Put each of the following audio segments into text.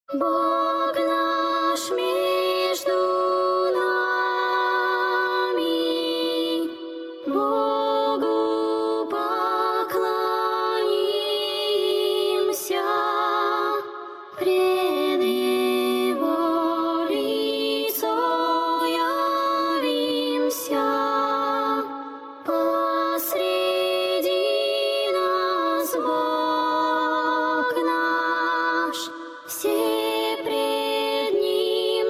Бог наш между нами, Богу поклонимся, пред Его лицо явимся, посреди нас Бог наш, все пред Ним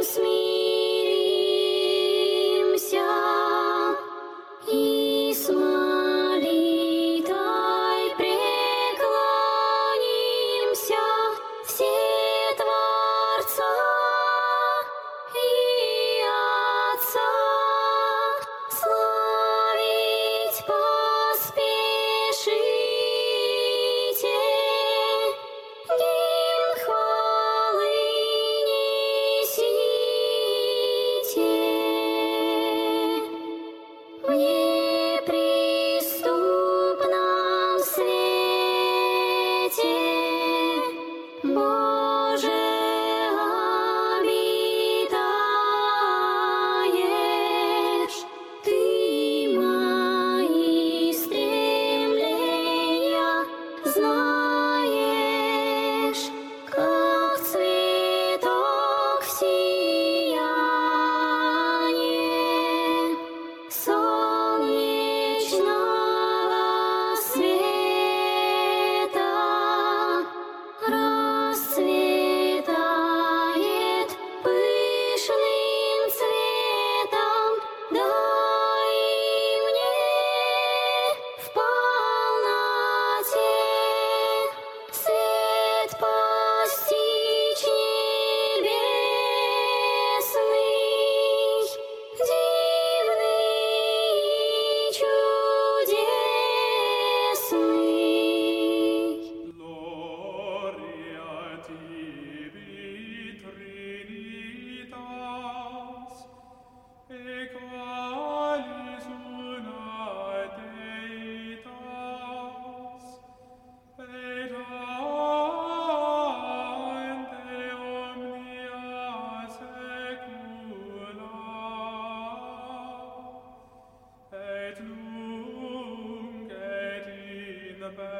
смиримся и с молитвой преклонимся все Творца и Отца славить поспешите, гимн хвалы несите. В неприступном свете Боже обитаешь, Ты мои стремления знаешь, как цветок в сиянии солнечного света расцветает пышным цветом. Дай мне в полноте свет постичь небесный, дивный и чудесный. Gloria tibi Trinitas, equalis una Deitas, et ante omnia saecula, et nunc et in